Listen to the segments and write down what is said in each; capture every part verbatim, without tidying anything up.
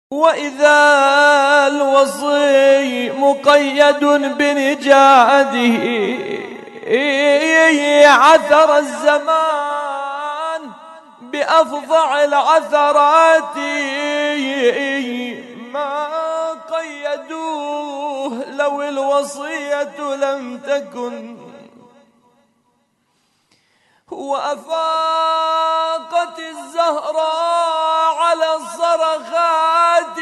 وإذا الوصي مقيد بنجاده عثر الزمان بأفظع العثرات ما قيدوه لو الوصية لم تكن. وأفاقت الزهراء على الصرخات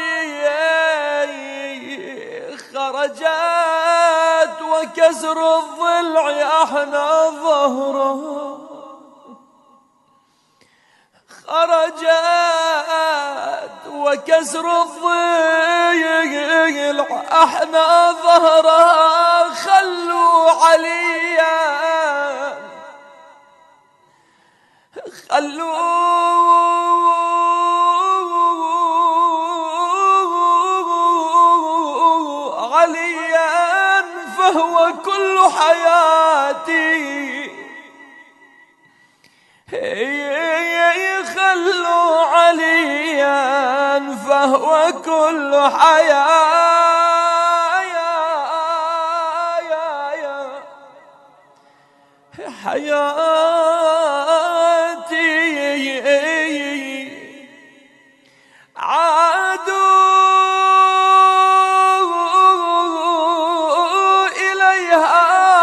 خرجت وكسر الضلع أحنى ظهره، خرجت وكسر الضلع أحنى ظهره. خلوا عليا خلوا عليا فهو كل حياتي. خلوا عليا فهو كل حياتي. عادوا إليها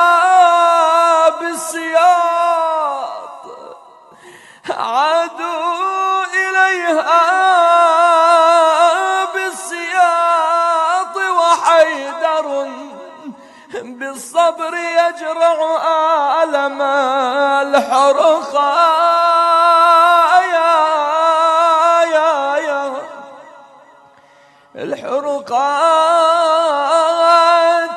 بالسياط، عادوا إليها بالسياط وحيدر بالصبر يجرع ألم الحرقة. الحرقات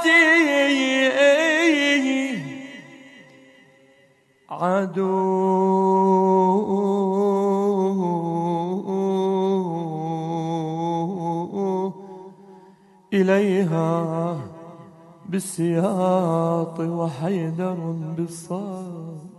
عادوا إليها بالسياط وحيدر بالصبر